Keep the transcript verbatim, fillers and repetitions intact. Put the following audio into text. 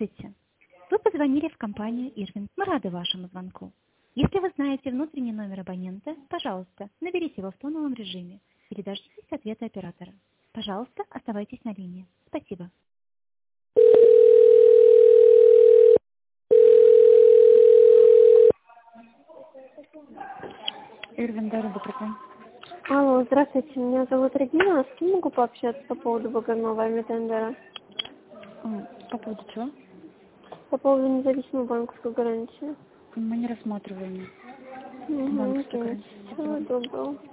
Здравствуйте. Вы позвонили в компанию Ирвин. Мы рады вашему звонку. Если вы знаете внутренний номер абонента, пожалуйста, наберите его в тоновом режиме или дождитесь ответа оператора. Пожалуйста, оставайтесь на линии. Спасибо. Ирвин, да, добрый день. Алло, здравствуйте, меня зовут Регина. С кем могу пообщаться по поводу выгодного эмитендера? М, По поводу чего? По поводу независимой банковской гарантии. Мы не рассматриваем Угу, банковские окей. гарантии. Всего доброго.